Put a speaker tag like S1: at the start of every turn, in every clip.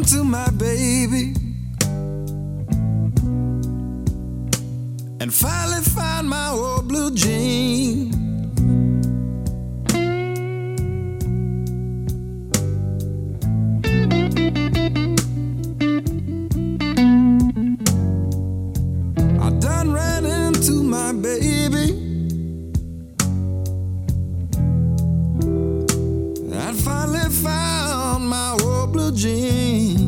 S1: into my baby and finally found my old blue jean. I done ran into my baby and finally found my old blue jean.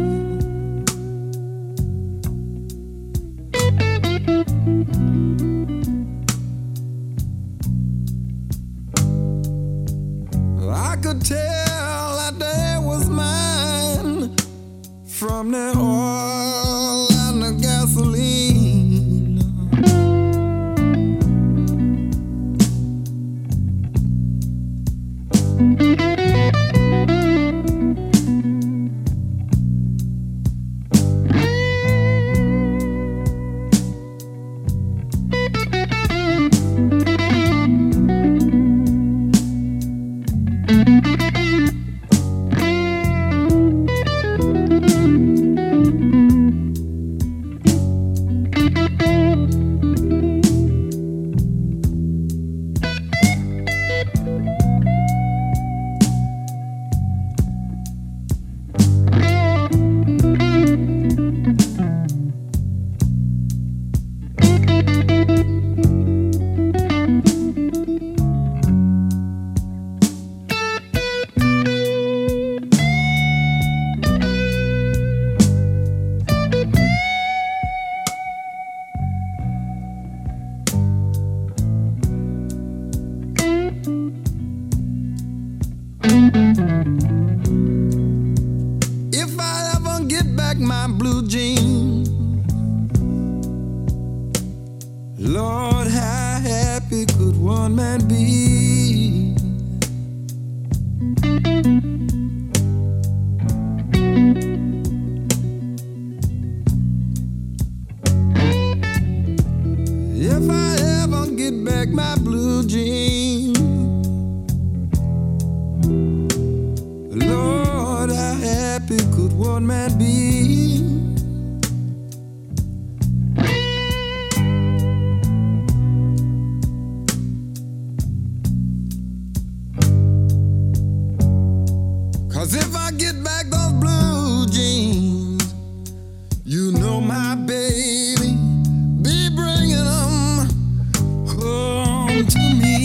S1: I could tell that day was mine from the oil and the gasoline. If I ever get back my blue jeans, Lord, how happy could one man be? If I ever get back my blue jeans, Lord, how happy could one man be? Cause if I get back those blue jeans, you know my baby be bringing them home to me.